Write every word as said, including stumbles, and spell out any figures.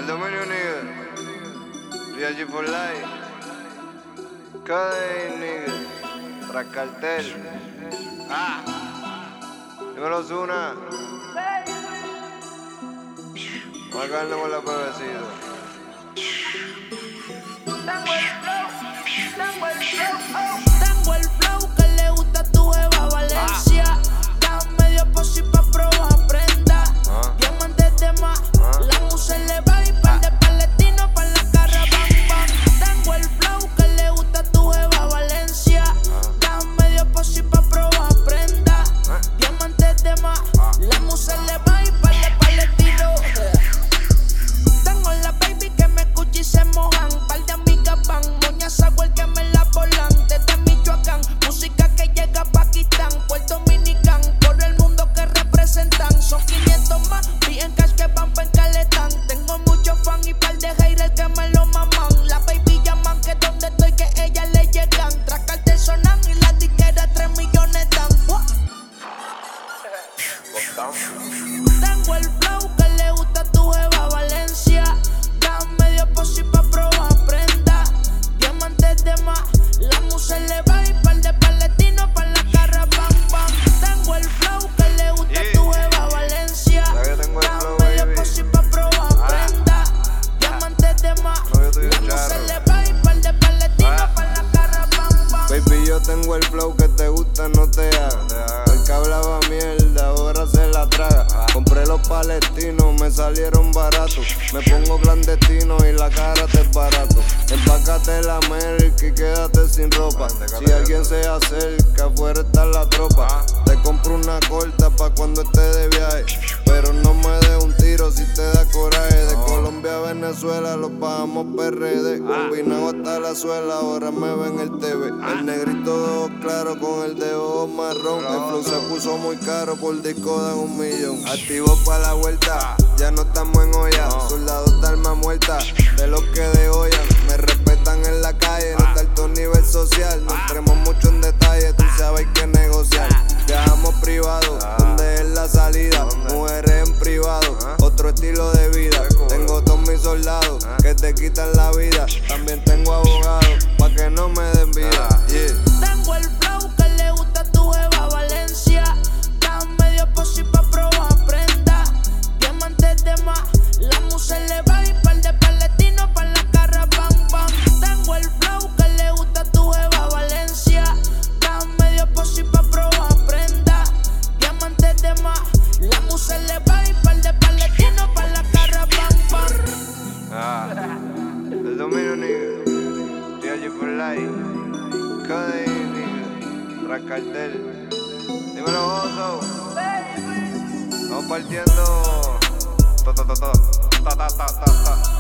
El dominio nigga, Real G for life, K-Day nigga, tras cartel. Ah, dímelo Zuna. Vamos a caernos con la pebecita. Tengo el flow, tengo el flow, oh. Tengo el flow que le gusta a tu jeva Valencia. Ah. Da medio posi pa' probar prenda. Ah. Diamantes de más, ah. La musa le va y par de palestinos pa' la cara bam bam. Tengo el flow que le gusta a tu jeva Valencia. Ah. Da medio posi pa' probar prenda. Ah. Diamantes de más, ah. La musa le va y par de palestinos. Tengo la baby que me escucha y se mojan. Par de amigas van, moñas a que me la volan. Desde Michoacán, música que llega a Pakistán, Puerto Dominicán, por el mundo que representan. Son quinientos más, bien cash que van pa' encaletán. Tengo muchos fans y par de haters que me lo maman. La baby llaman que donde estoy que ellas le llegan. Tras cartel sonan y las disqueras tres millones dan. Tengo el flow que le gusta a tu jeva Valencia. Da medio posi pa' probar prenda. Diamantes de más, la musa le va y par de palestinos pa' la cara bam bam. Tengo el flow que le gusta yeah. a tu jeva Valencia. Da medio posi pa' probar ah. prenda. Diamantes de más, no, la musa le va y par de palestinos ah. pa' la cara bam bam. Baby, yo tengo el flow que te gusta, no te haga. El que hablaba mierda, ahora se la traga. Compré los palestinos, me salieron baratos. Me pongo clandestino y la cara te es barato. Empácate la Merck y quédate sin ropa. Si alguien se acerca, afuera está la tropa. Te compro una corta pa' cuando esté de viaje, pero no me dé un tiro si te da coraje. De Colombia a Venezuela los bajamos P R D. Combinado hasta la suela, ahora me ven el T V. El negrito de ojos claro con el de ojos marrón. El flow se puso muy caro, por disco dan un millón. Activo pa' la vuelta, ya no estamos en olla. Soldados de alma muerta, de los que degollan. Me respetan en la calle, no está alto nivel social. No entremos mucho en detalle, tú sabes que negociar. Viajamos privado, donde es la salida. Mujeres en privado, otro estilo de vida. Tengo todos mis soldados que te quitan la vida. También tengo abogados pa' que no me den vida. Yeah. Tengo el flow que le gusta a tu jeva Valencia. Da medio posi pa' probar prenda. Diamantes de más, la musa le va y par de palestinos pa' la cara bam bam. Tengo el flow que le gusta a tu jeva Valencia. Da medio posi pa' probar prenda. Diamantes de más, la musa le va y par de palestinos pa' la cara bam bam. Ah, el dominio nigga, Real G for life, K-Day nigga, tras cartel. Dímelo Oso, estamos partiendo. Ta ta ta ta ta ta ta ta ta.